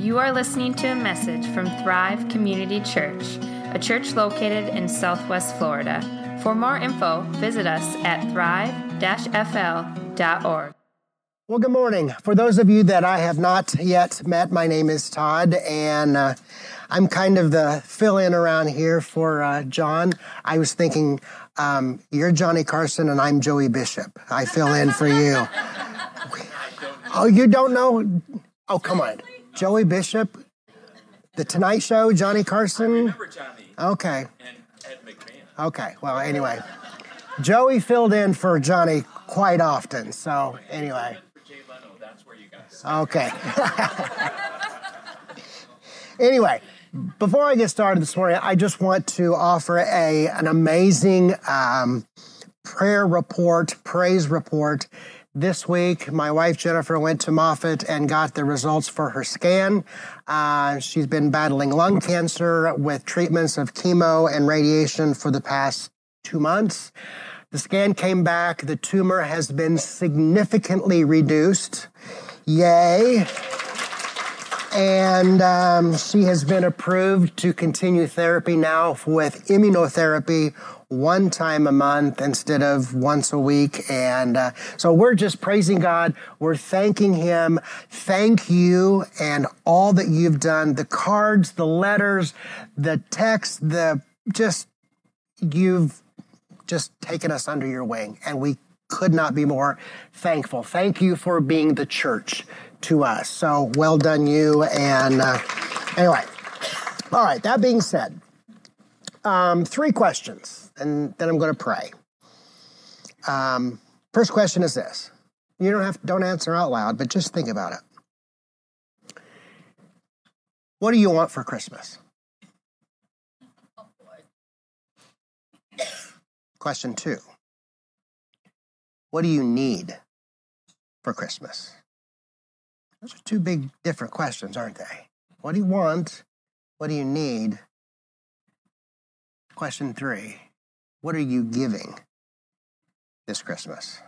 You are listening to a message from Thrive Community Church, a church located in Southwest Florida. For more info, visit us at thrive-fl.org. Well, good morning. For those of you that I have not yet met, my name is Todd, and I'm kind of the fill-in around here for John. I was thinking, you're Johnny Carson and I'm Joey Bishop. I fill in for you. Oh, you don't know? Oh, come on. Joey Bishop, The Tonight Show, Johnny Carson? I remember Johnny. Okay. And Ed McMahon. Okay, well, anyway. Joey filled in for Johnny quite often, so anyway. For Jay Leno, that's where you guys. Okay. Anyway, before I get started this morning, I just want to offer an amazing praise report. This week, my wife Jennifer went to Moffitt and got the results for her scan. She's been battling lung cancer with treatments of chemo and radiation for the past 2 months. The scan came back. The tumor has been significantly reduced. Yay. And she has been approved to continue therapy now with immunotherapy 1 time a month instead of once a week. And so we're just praising God. We're thanking Him. Thank you and all that you've done. The cards, the letters, the text, you've just taken us under your wing. And we could not be more thankful. Thank you for being the church to us. So well done you. And anyway, all right, that being said, 3 questions, and then I'm going to pray. First question is this. You don't answer out loud, but just think about it. What do you want for Christmas? Question 2. What do you need for Christmas? Those are 2 big, different questions, aren't they? What do you want? What do you need? Question 3, what are you giving this Christmas?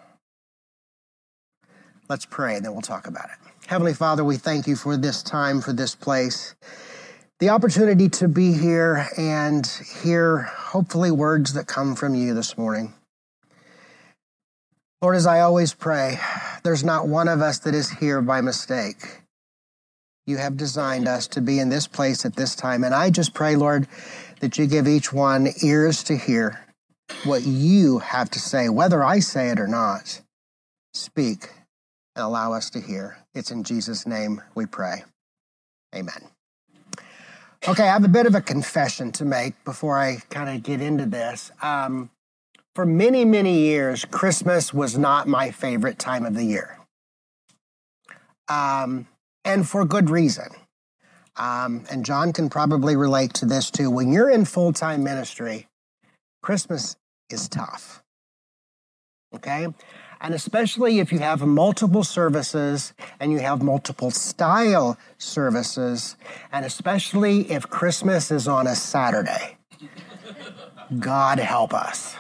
Let's pray, and then we'll talk about it. Heavenly Father, we thank you for this time, for this place, the opportunity to be here and hear, hopefully, words that come from you this morning. Lord, as I always pray, there's not one of us that is here by mistake. You have designed us to be in this place at this time, and I just pray, Lord, that you give each one ears to hear what you have to say, whether I say it or not. Speak and allow us to hear. It's in Jesus' name we pray. Amen. Okay, I have a bit of a confession to make before I kind of get into this. For many, many years, Christmas was not my favorite time of the year. And for good reason. And John can probably relate to this too. When you're in full-time ministry, Christmas is tough. Okay? And especially if you have multiple services and you have multiple style services, and especially if Christmas is on a Saturday. God help us.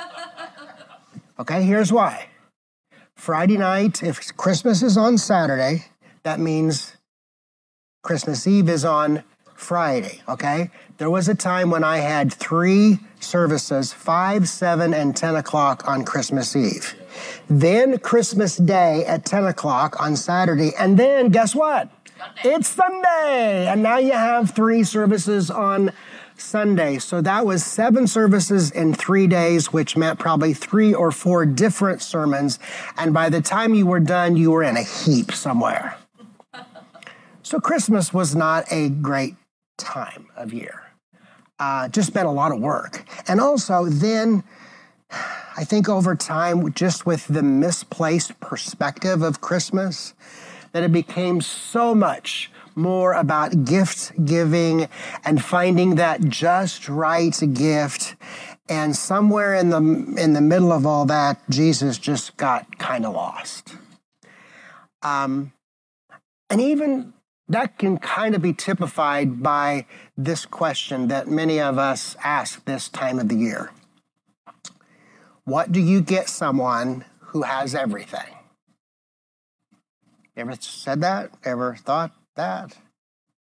Okay, here's why. Friday night, if Christmas is on Saturday, that means Christmas Eve is on Friday, okay? There was a time when I had 3 services, 5, 7, and 10 o'clock on Christmas Eve. Then Christmas Day at 10 o'clock on Saturday, and then guess what? Sunday. It's Sunday! And now you have 3 services on Sunday. So that was 7 services in 3 days, which meant probably 3 or 4 different sermons. And by the time you were done, you were in a heap somewhere. So Christmas was not a great time of year. Just been a lot of work. And also then, I think over time, just with the misplaced perspective of Christmas, that it became so much more about gift giving and finding that just right gift. And somewhere in the middle of all that, Jesus just got kind of lost. And even that can kind of be typified by this question that many of us ask this time of the year. What do you get someone who has everything? Ever said that? Ever thought that?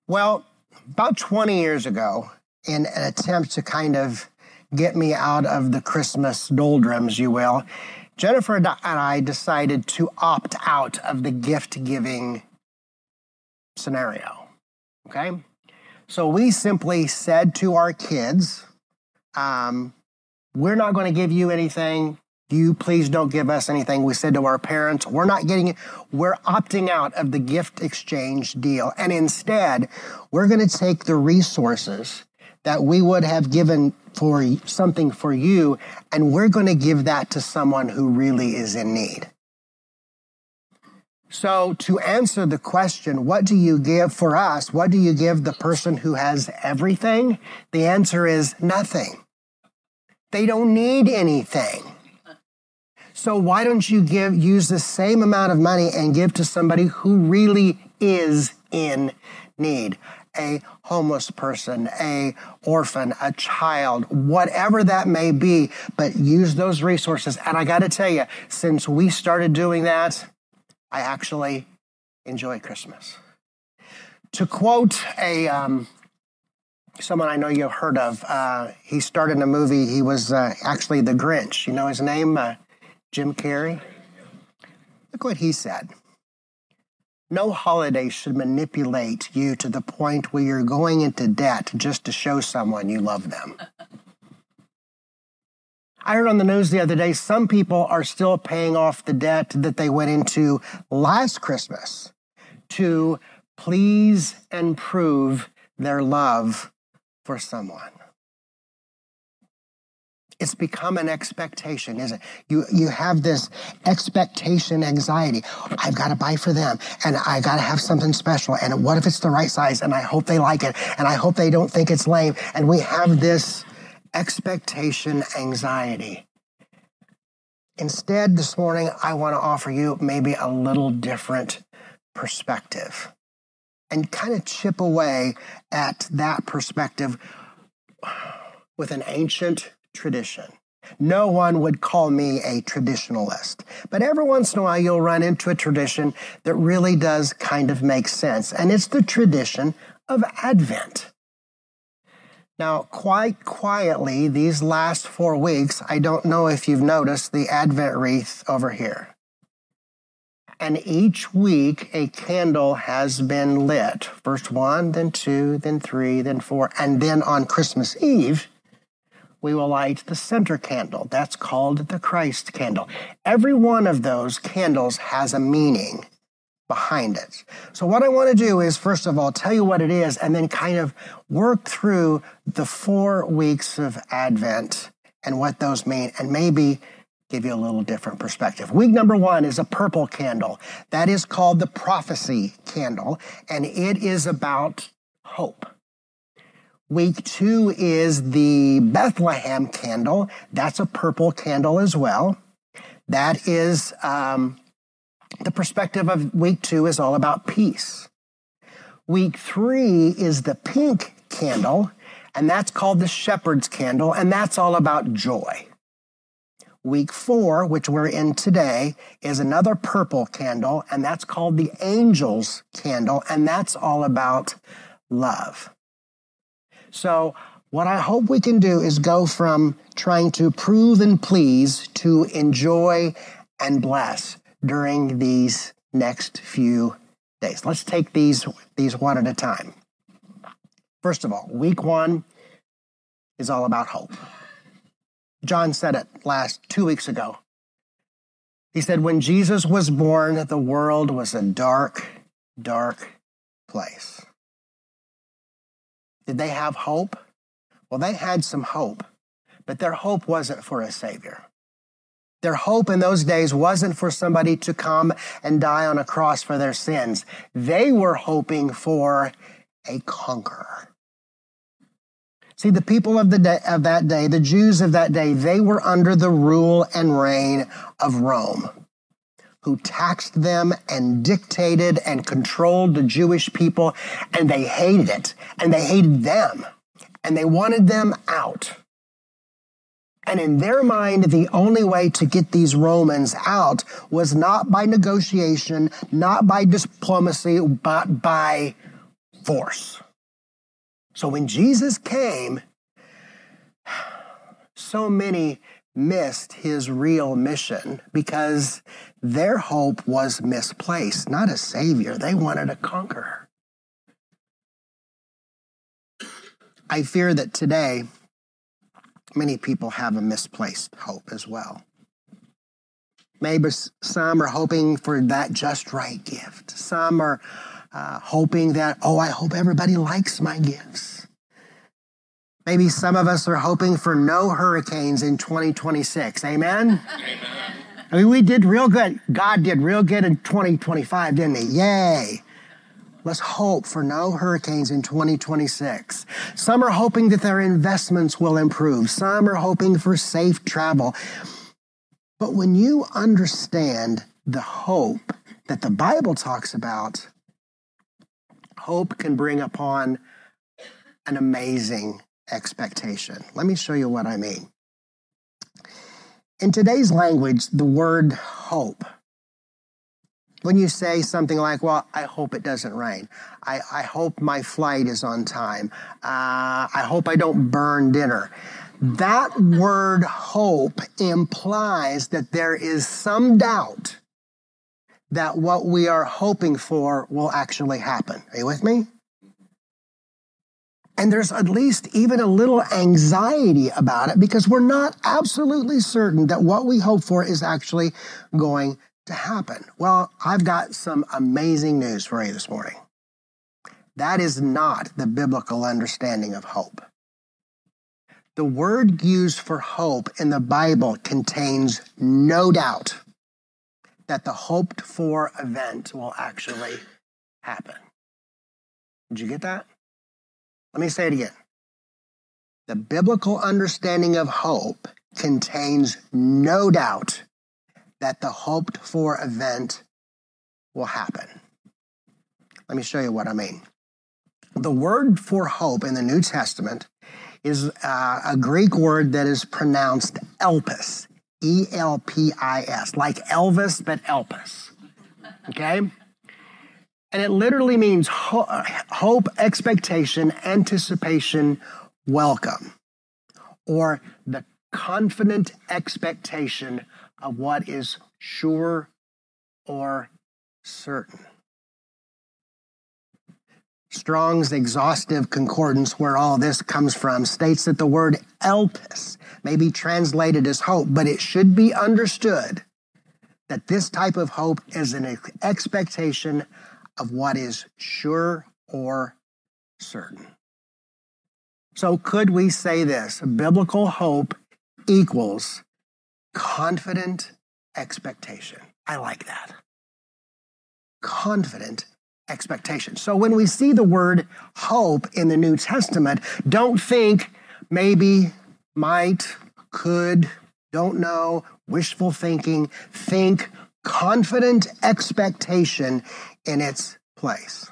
Well, about 20 years ago, in an attempt to kind of get me out of the Christmas doldrums, you will, Jennifer and I decided to opt out of the gift-giving scenario, okay? So we simply said to our kids, we're not going to give you anything. You please don't give us anything. We said to our parents, we're not getting it. We're opting out of the gift exchange deal. And instead, we're going to take the resources that we would have given for something for you, and we're going to give that to someone who really is in need. So to answer the question, what do you give for us? What do you give the person who has everything? The answer is nothing. They don't need anything. So why don't you use the same amount of money and give to somebody who really is in need? A homeless person, a orphan, a child, whatever that may be, but use those resources. And I got to tell you, since we started doing that, I actually enjoy Christmas. To quote someone I know you've heard of, he starred in a movie. He was actually the Grinch. You know his name? Jim Carrey. Look what he said. No holiday should manipulate you to the point where you're going into debt just to show someone you love them. I heard on the news the other day, some people are still paying off the debt that they went into last Christmas to please and prove their love for someone. It's become an expectation, isn't it? You have this expectation anxiety. I've got to buy for them, and I got to have something special, and what if it's the right size, and I hope they like it, and I hope they don't think it's lame, and we have this expectation anxiety. Instead, this morning, I want to offer you maybe a little different perspective and kind of chip away at that perspective with an ancient tradition. No one would call me a traditionalist, but every once in a while you'll run into a tradition that really does kind of make sense, and it's the tradition of Advent. Now, quite quietly, these last 4 weeks, I don't know if you've noticed the Advent wreath over here. And each week, a candle has been lit. First 1, then 2, then 3, then 4, and then on Christmas Eve, we will light the center candle. That's called the Christ candle. Every one of those candles has a meaning behind it. So what I want to do is, first of all, tell you what it is, and then kind of work through the 4 weeks of Advent and what those mean, and maybe give you a little different perspective. Week number 1 is a purple candle. That is called the prophecy candle, and it is about hope. Week 2 is the Bethlehem candle. That's a purple candle as well. That is, the perspective of week 2 is all about peace. Week 3 is the pink candle, and that's called the shepherd's candle, and that's all about joy. Week 4, which we're in today, is another purple candle, and that's called the angel's candle, and that's all about love. So what I hope we can do is go from trying to prove and please to enjoy and bless during these next few days. Let's take these one at a time. First of all, week 1 is all about hope. John said it 2 weeks ago. He said, when Jesus was born, the world was a dark, dark place. Did they have hope? Well, they had some hope, but their hope wasn't for a Savior. Their hope in those days wasn't for somebody to come and die on a cross for their sins. They were hoping for a conqueror. See, the people of that day, the Jews of that day, they were under the rule and reign of Rome, who taxed them and dictated and controlled the Jewish people, and they hated it, and they hated them, and they wanted them out. And in their mind, the only way to get these Romans out was not by negotiation, not by diplomacy, but by force. So when Jesus came, so many missed his real mission because their hope was misplaced, not a savior. They wanted a conqueror. I fear that today, many people have a misplaced hope as well. Maybe some are hoping for that just right gift. Some are hoping that, I hope everybody likes my gifts. Maybe some of us are hoping for no hurricanes in 2026. Amen? Amen. I mean, we did real good. God did real good in 2025, didn't he? Yay. Let's hope for no hurricanes in 2026. Some are hoping that their investments will improve. Some are hoping for safe travel. But when you understand the hope that the Bible talks about, hope can bring upon an amazing expectation. Let me show you what I mean. In today's language, the word hope, when you say something like, I hope it doesn't rain. I hope my flight is on time. I hope I don't burn dinner. That word hope implies that there is some doubt that what we are hoping for will actually happen. Are you with me? And there's at least even a little anxiety about it because we're not absolutely certain that what we hope for is actually going to happen. Well, I've got some amazing news for you this morning. That is not the biblical understanding of hope. The word used for hope in the Bible contains no doubt that the hoped for event will actually happen. Did you get that? Let me say it again. The biblical understanding of hope contains no doubt that the hoped for event will happen. Let me show you what I mean. The word for hope in the New Testament is a Greek word that is pronounced elpis, E-L-P-I-S, like Elvis, but elpis, okay? And it literally means hope, expectation, anticipation, welcome, or the confident expectation of what is sure or certain. Strong's exhaustive concordance, where all this comes from, states that the word elpis may be translated as hope, but it should be understood that this type of hope is an expectation of what is sure or certain. So could we say this? Biblical hope equals confident expectation. I like that. Confident expectation. So when we see the word hope in the New Testament, don't think maybe, might, could, don't know, wishful thinking. Think confident expectation in its place.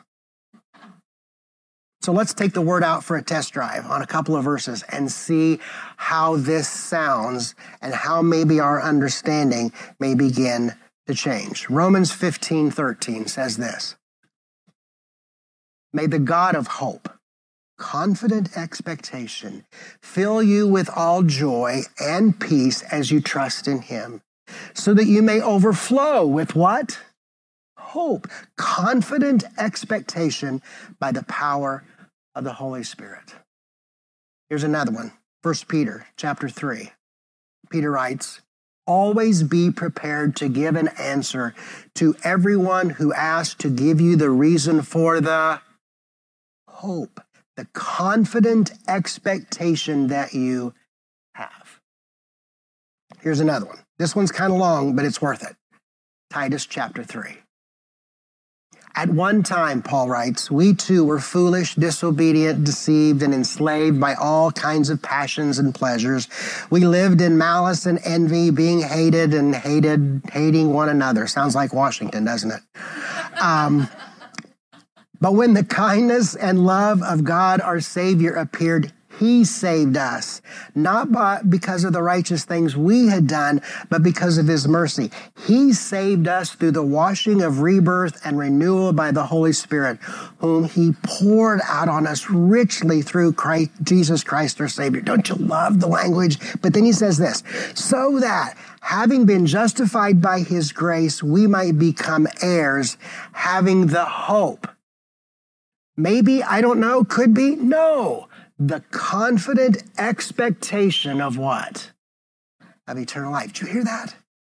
So let's take the word out for a test drive on a couple of verses and see how this sounds and how maybe our understanding may begin to change. Romans 15:13 says this. May the God of hope, confident expectation, fill you with all joy and peace as you trust in him, so that you may overflow with what? Hope, confident expectation by the power of the Holy Spirit. Here's another one. 1 Peter chapter 3. Peter writes, always be prepared to give an answer to everyone who asks to give you the reason for the hope, the confident expectation that you have. Here's another one. This one's kind of long, but it's worth it. Titus chapter 3. At one time, Paul writes, we too were foolish, disobedient, deceived, and enslaved by all kinds of passions and pleasures. We lived in malice and envy, being hated and hating one another. Sounds like Washington, doesn't it? But when the kindness and love of God, our Savior, appeared, He saved us, not because of the righteous things we had done, but because of his mercy. He saved us through the washing of rebirth and renewal by the Holy Spirit, whom he poured out on us richly through Christ, Jesus Christ our Savior. Don't you love the language? But then he says this, so that having been justified by his grace, we might become heirs, having the hope. Maybe, I don't know, could be, no. The confident expectation of what? Of eternal life. Do you hear that?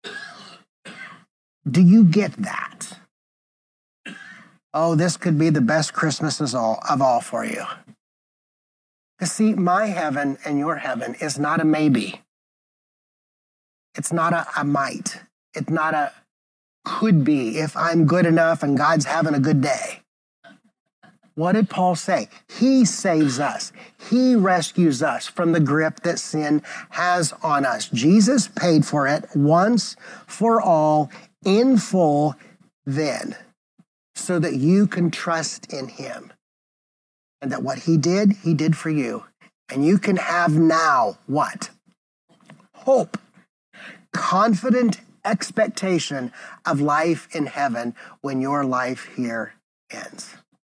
Do you get that? Oh, this could be the best Christmas of all for you. Because see, my heaven and your heaven is not a maybe. It's not a might. It's not a could be if I'm good enough and God's having a good day. What did Paul say? He saves us. He rescues us from the grip that sin has on us. Jesus paid for it once for all, in full, then, so that you can trust in him. And that what he did for you. And you can have now what? Hope. Confident expectation of life in heaven when your life here ends.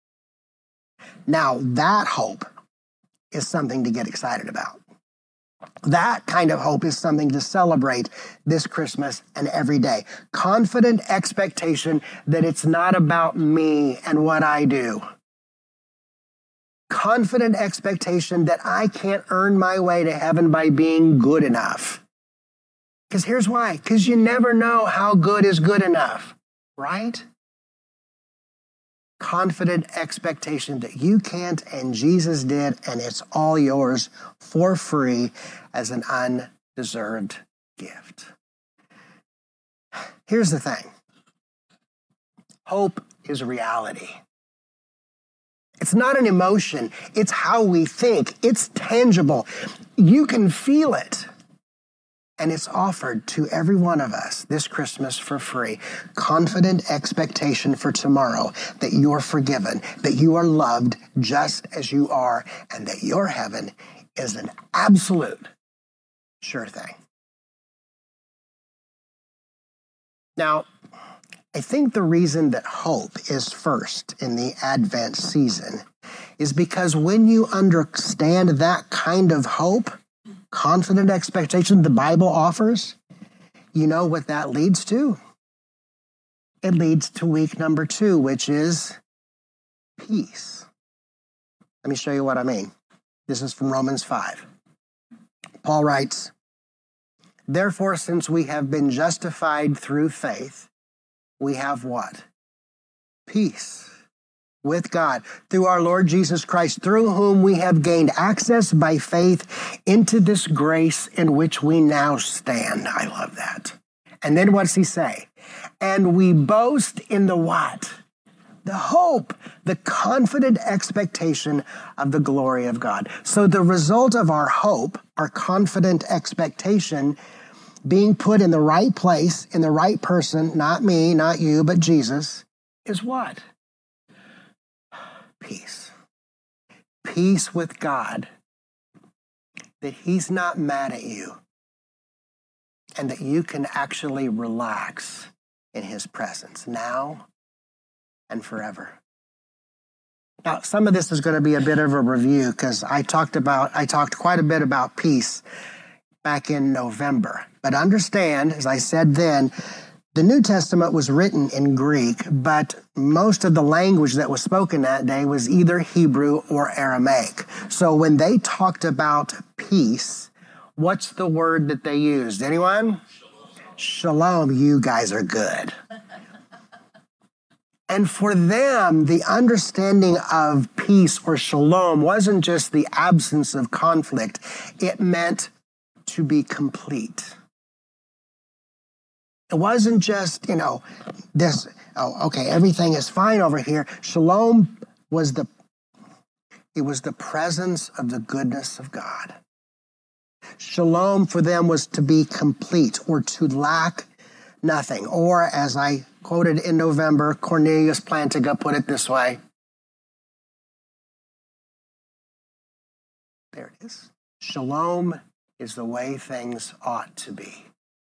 Now, that hope is something to get excited about. That kind of hope is something to celebrate this Christmas and every day. Confident expectation that it's not about me and what I do. Confident expectation that I can't earn my way to heaven by being good enough. Because here's why. Because you never know how good is good enough, right? Confident expectation that you can't and Jesus did, and it's all yours for free as an undeserved gift. Here's the thing. Hope is reality. It's not an emotion. It's how we think. It's tangible. You can feel it. And it's offered to every one of us this Christmas for free. Confident expectation for tomorrow that you're forgiven, that you are loved just as you are, and that your heaven is an absolute sure thing. Now, I think the reason that hope is first in the Advent season is because when you understand that kind of hope, confident expectation the Bible offers, you know what that leads to? It leads to week number 2, which is peace. Let me show you what I mean. This is from Romans 5. Paul writes, therefore, since we have been justified through faith, we have what? Peace with God through our Lord Jesus Christ, through whom we have gained access by faith into this grace in which we now stand. I love that. And then what does he say? And we boast in the what? The hope, the confident expectation of the glory of God. So the result of our hope, our confident expectation, being put in the right place, in the right person, not me, not you, but Jesus, is what? Peace. Peace with God. That he's not mad at you. And that you can actually relax in his presence now and forever. Now, some of this is going to be a bit of a review because I talked quite a bit about peace back in November. But understand, as I said then, the New Testament was written in Greek, but most of the language that was spoken that day was either Hebrew or Aramaic. So when they talked about peace, what's the word that they used? Anyone? Shalom. You guys are good. And for them, the understanding of peace or shalom wasn't just the absence of conflict. It meant to be complete. It wasn't just, this, everything is fine over here. Shalom was the presence of the goodness of God. Shalom for them was to be complete or to lack nothing. Or as I quoted in November, Cornelius Plantinga put it this way: There it is. Shalom is the way things ought to be.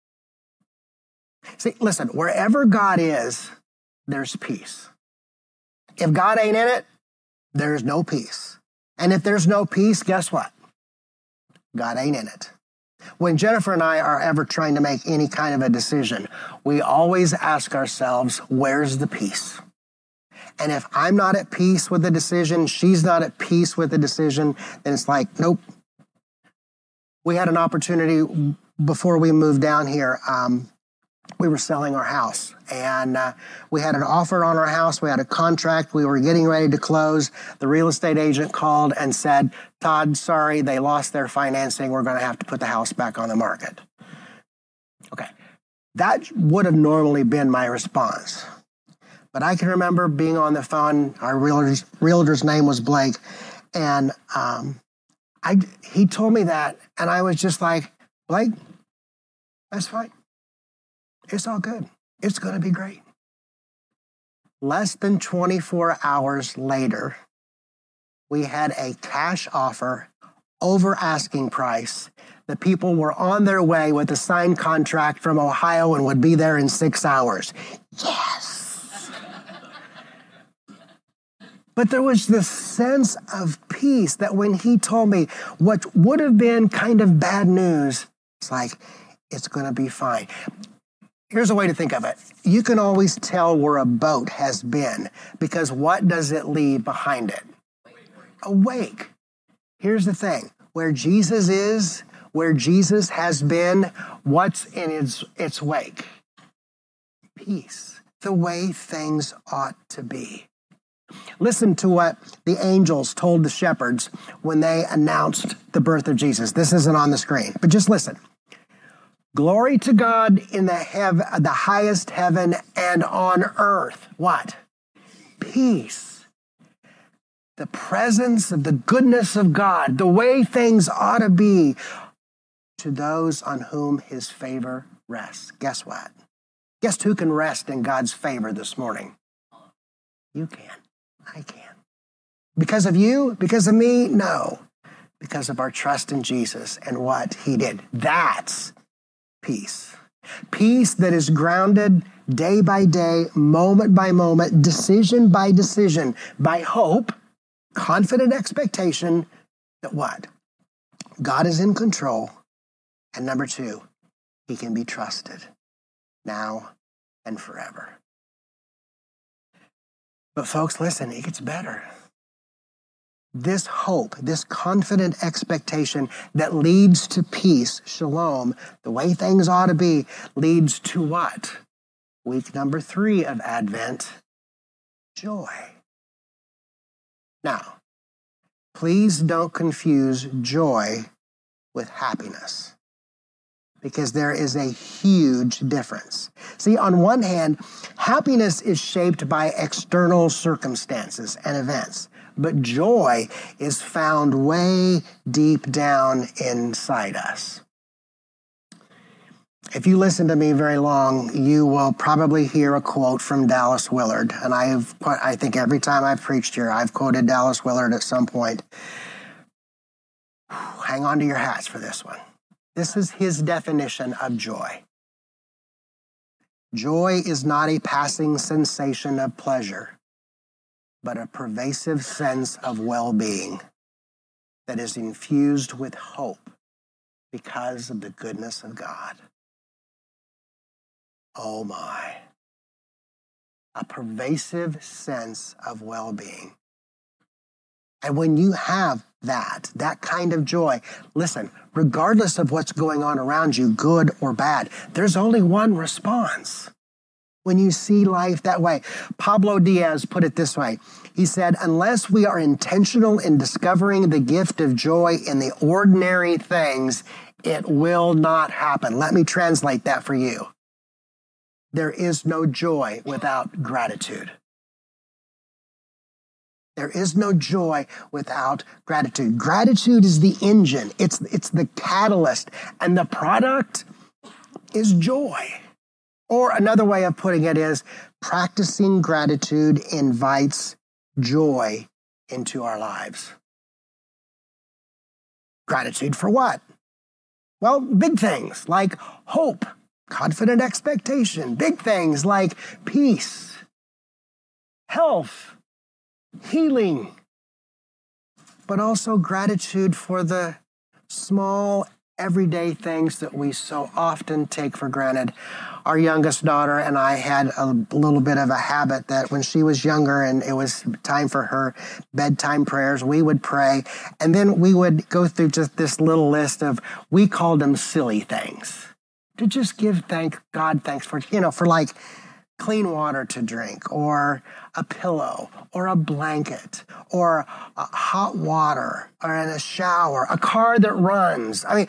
See, listen, wherever God is, there's peace. If God ain't in it, there's no peace. And if there's no peace, guess what? God ain't in it. When Jennifer and I are ever trying to make any kind of a decision, we always ask ourselves, where's the peace? And if I'm not at peace with the decision, she's not at peace with the decision, then it's like, nope. We had an opportunity before we moved down here. We were selling our house, and we had an offer on our house. We had a contract. We were getting ready to close. The real estate agent called and said, Todd, sorry, they lost their financing. We're going to have to put the house back on the market. Okay, that would have normally been my response. But I can remember being on the phone. Our realtor's name was Blake, and he told me that, and I was just like, Blake, that's fine. It's all good. It's going to be great. Less than 24 hours later, we had a cash offer over asking price. The people were on their way with a signed contract from Ohio and would be there in 6 hours. Yes! But there was this sense of peace that when he told me what would have been kind of bad news, it's like, it's going to be fine. Here's a way to think of it. You can always tell where a boat has been because what does it leave behind it? A wake. Here's the thing. Where Jesus is, where Jesus has been, what's in its wake? Peace. The way things ought to be. Listen to what the angels told the shepherds when they announced the birth of Jesus. This isn't on the screen, but just listen. Glory to God in the highest heaven and on earth. What? Peace. The presence of the goodness of God, the way things ought to be to those on whom his favor rests. Guess what? Guess who can rest in God's favor this morning? You can. I can. Because of you? Because of me? No. Because of our trust in Jesus and what he did. That's peace. Peace that is grounded day by day, moment by moment, decision by decision, by hope, confident expectation that what? God is in control. And number two, he can be trusted now and forever. But folks, listen, it gets better. This hope, this confident expectation that leads to peace, shalom, the way things ought to be, leads to what? Week number 3 of Advent, joy. Now, please don't confuse joy with happiness, because there is a huge difference. See, on one hand, happiness is shaped by external circumstances and events. But joy is found way deep down inside us. If you listen to me very long, you will probably hear a quote from Dallas Willard. And I think every time I've preached here, I've quoted Dallas Willard at some point. Hang on to your hats for this one. This is his definition of joy. Joy is not a passing sensation of pleasure, but a pervasive sense of well-being that is infused with hope because of the goodness of God. Oh my. A pervasive sense of well-being. And when you have that kind of joy, listen, regardless of what's going on around you, good or bad, there's only one response. When you see life that way. Pablo Diaz put it this way. He said, unless we are intentional in discovering the gift of joy in the ordinary things, it will not happen. Let me translate that for you. There is no joy without gratitude. There is no joy without gratitude. Gratitude is the engine. It's the catalyst. And the product is joy. Or another way of putting it is practicing gratitude invites joy into our lives. Gratitude for what? Well, big things like hope, confident expectation, big things like peace, health, healing, but also gratitude for the small, everyday things that we so often take for granted. Our youngest daughter and I had a little bit of a habit that when she was younger and it was time for her bedtime prayers, we would pray, and then we would go through just this little list of, we called them silly things, to just give God thanks for, for like clean water to drink, or a pillow, or a blanket, or hot water, or in a shower, a car that runs. I mean,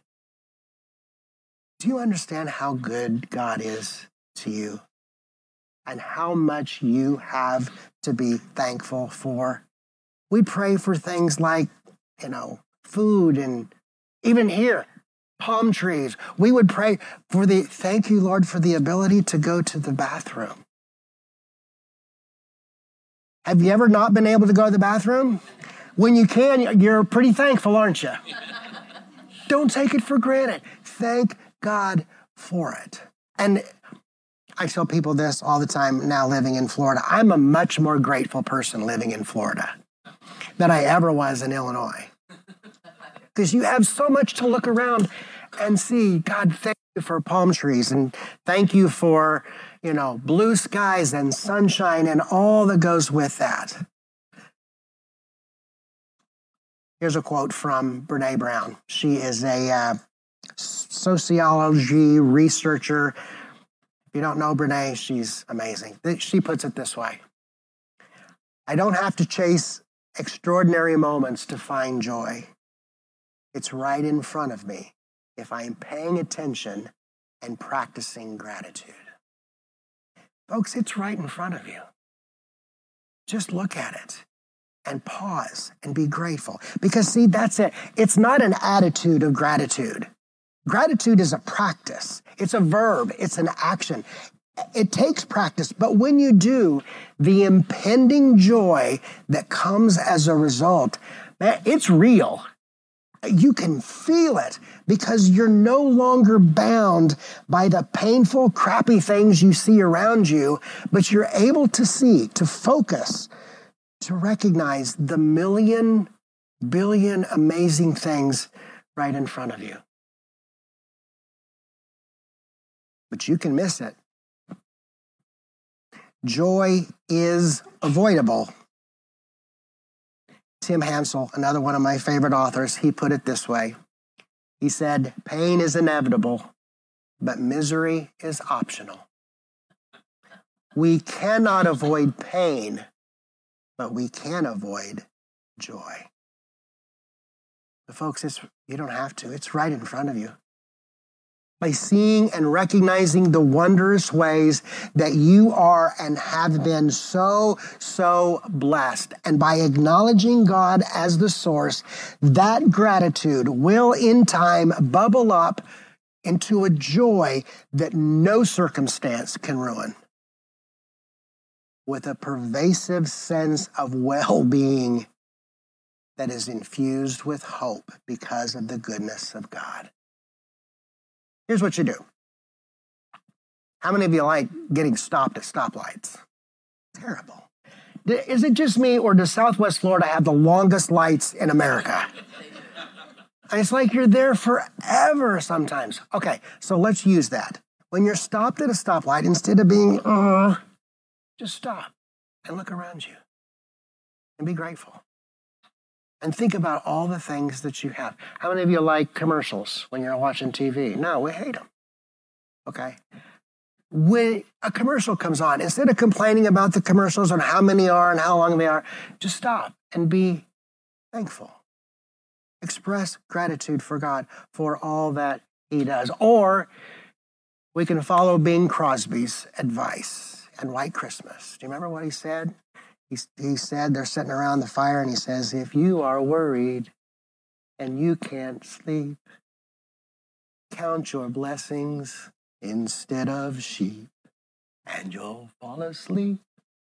do you understand how good God is to you and how much you have to be thankful for? We pray for things like, food, and even here, palm trees. We would pray for thank you, Lord, for the ability to go to the bathroom. Have you ever not been able to go to the bathroom? When you can, you're pretty thankful, aren't you? Don't take it for granted. Thank God for it. And I tell people this all the time now living in Florida. I'm a much more grateful person living in Florida than I ever was in Illinois. Because you have so much to look around and see. God, thank you for palm trees, and thank you for, blue skies and sunshine and all that goes with that. Here's a quote from Brené Brown. She is a sociology researcher. If you don't know Brené, she's amazing. She puts it this way: I don't have to chase extraordinary moments to find joy. It's right in front of me if I am paying attention and practicing gratitude. Folks, it's right in front of you. Just look at it and pause and be grateful. Because see, that's it. It's not an attitude of gratitude. Gratitude is a practice. It's a verb. It's an action. It takes practice, but when you do, the impending joy that comes as a result, man, it's real. You can feel it because you're no longer bound by the painful, crappy things you see around you, but you're able to see, to focus, to recognize the million, billion amazing things right in front of you. But you can miss it. Joy is avoidable. Tim Hansel, another one of my favorite authors, he put it this way. He said, pain is inevitable, but misery is optional. We cannot avoid pain, but we can avoid joy. But folks, you don't have to. It's right in front of you. By seeing and recognizing the wondrous ways that you are and have been so blessed, and by acknowledging God as the source, that gratitude will in time bubble up into a joy that no circumstance can ruin, with a pervasive sense of well-being that is infused with hope because of the goodness of God. Here's what you do. How many of you like getting stopped at stoplights? Terrible. Is it just me, or does Southwest Florida have the longest lights in America? And it's like you're there forever sometimes. Okay, so let's use that. When you're stopped at a stoplight, instead of being, just stop and look around you and be grateful. And think about all the things that you have. How many of you like commercials when you're watching TV? No, we hate them. Okay? When a commercial comes on, instead of complaining about the commercials and how many are and how long they are, just stop and be thankful. Express gratitude for God for all that He does. Or we can follow Bing Crosby's advice and White Christmas. Do you remember what he said? He said they're sitting around the fire, and he says, if you are worried and you can't sleep, count your blessings instead of sheep, and you'll fall asleep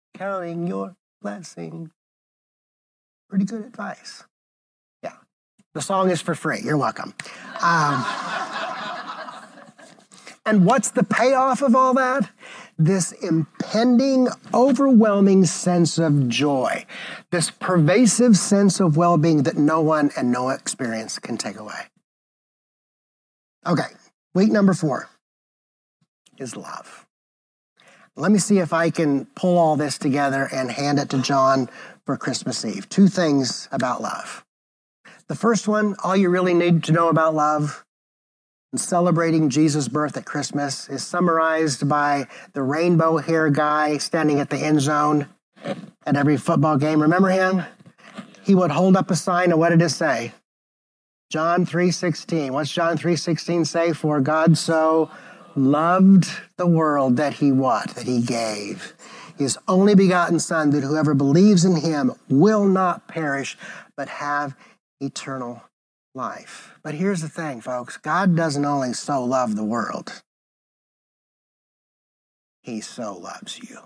counting your blessings. Pretty good advice. Yeah. The song is for free. You're welcome. And what's the payoff of all that? This impending, overwhelming sense of joy, this pervasive sense of well-being that no one and no experience can take away. Okay, week number 4 is love. Let me see if I can pull all this together and hand it to John for Christmas Eve. 2 things about love. The first one, all you really need to know about love and celebrating Jesus' birth at Christmas is summarized by the rainbow hair guy standing at the end zone at every football game. Remember him? He would hold up a sign, and what did it say? John 3:16. What's John 3:16 say? For God so loved the world that he what? That he gave his only begotten Son, that whoever believes in him will not perish, but have eternal life. But here's the thing, folks. God doesn't only so love the world. He so loves you.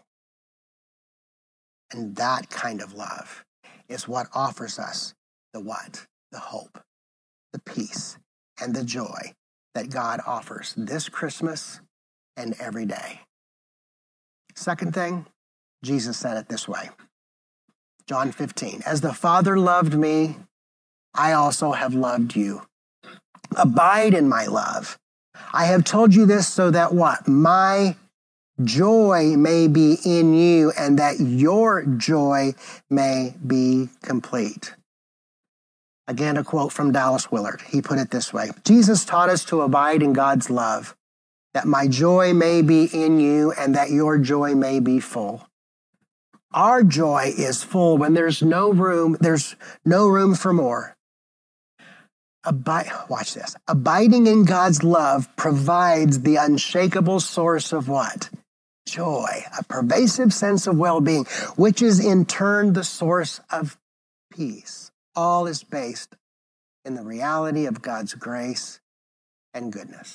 And that kind of love is what offers us the what? The hope, the peace, and the joy that God offers this Christmas and every day. Second thing, Jesus said it this way. John 15, as the Father loved me, I also have loved you. Abide in my love. I have told you this so that what? My joy may be in you and that your joy may be complete. Again, a quote from Dallas Willard. He put it this way. Jesus taught us to abide in God's love, that my joy may be in you and that your joy may be full. Our joy is full when there's no room for more. Watch this. Abiding in God's love provides the unshakable source of what? Joy, a pervasive sense of well-being, which is in turn the source of peace. All is based in the reality of God's grace and goodness.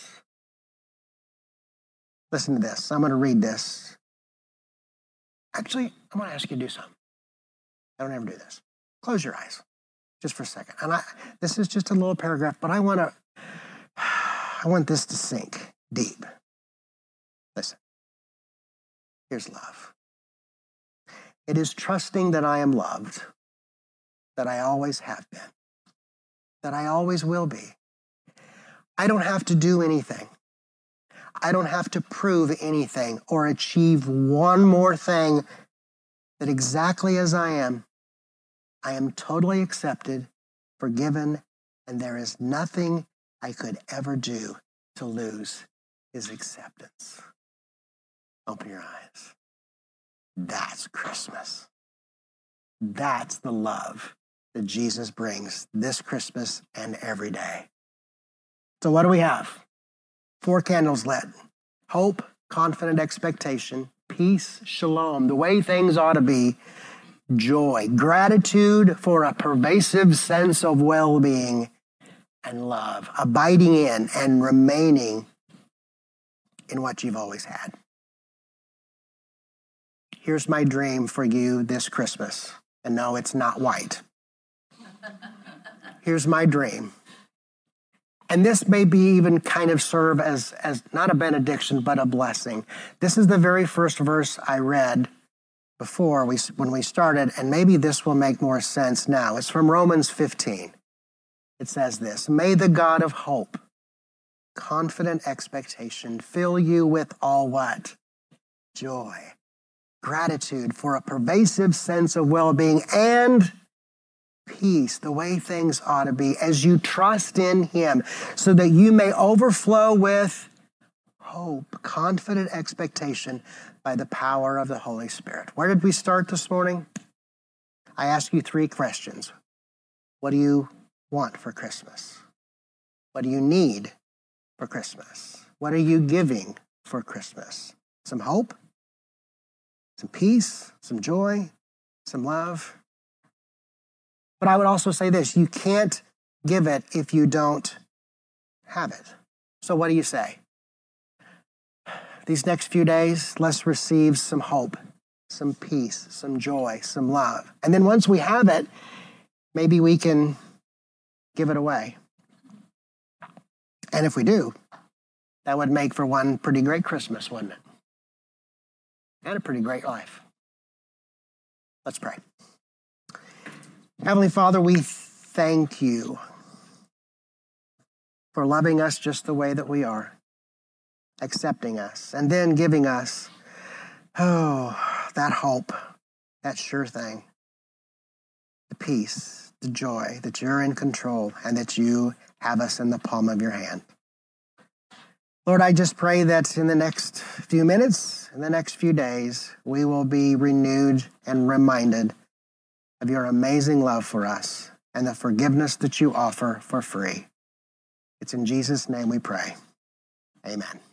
Listen to this. I'm going to read this. Actually, I'm going to ask you to do something. I don't ever do this. Close your eyes. Just for a second. And this is just a little paragraph, but I want this to sink deep. Listen. Here's love. It is trusting that I am loved, that I always have been, that I always will be. I don't have to do anything. I don't have to prove anything or achieve one more thing, that exactly as I am totally accepted, forgiven, and there is nothing I could ever do to lose his acceptance. Open your eyes. That's Christmas. That's the love that Jesus brings this Christmas and every day. So what do we have? 4 candles lit. Hope, confident expectation, peace, shalom, the way things ought to be, joy, gratitude for a pervasive sense of well-being, and love, abiding in and remaining in what you've always had. Here's my dream for you this Christmas. And no, it's not white. Here's my dream. And this may be even kind of serve as not a benediction, but a blessing. This is the very first verse I read before when we started, and maybe this will make more sense now. It's from Romans 15. It says this, may the God of hope, confident expectation, fill you with all what? Joy, gratitude for a pervasive sense of well-being and peace, the way things ought to be, as you trust in him, so that you may overflow with hope, confident expectation by the power of the Holy Spirit. Where did we start this morning? I asked you 3 questions. What do you want for Christmas? What do you need for Christmas? What are you giving for Christmas? Some hope? Some peace? Some joy? Some love? But I would also say this, you can't give it if you don't have it. So what do you say? These next few days, let's receive some hope, some peace, some joy, some love. And then once we have it, maybe we can give it away. And if we do, that would make for one pretty great Christmas, wouldn't it? And a pretty great life. Let's pray. Heavenly Father, we thank you for loving us just the way that we are, accepting us, and then giving us, that hope, that sure thing, the peace, the joy that you're in control and that you have us in the palm of your hand. Lord, I just pray that in the next few minutes, in the next few days, we will be renewed and reminded of your amazing love for us and the forgiveness that you offer for free. It's in Jesus' name we pray. Amen.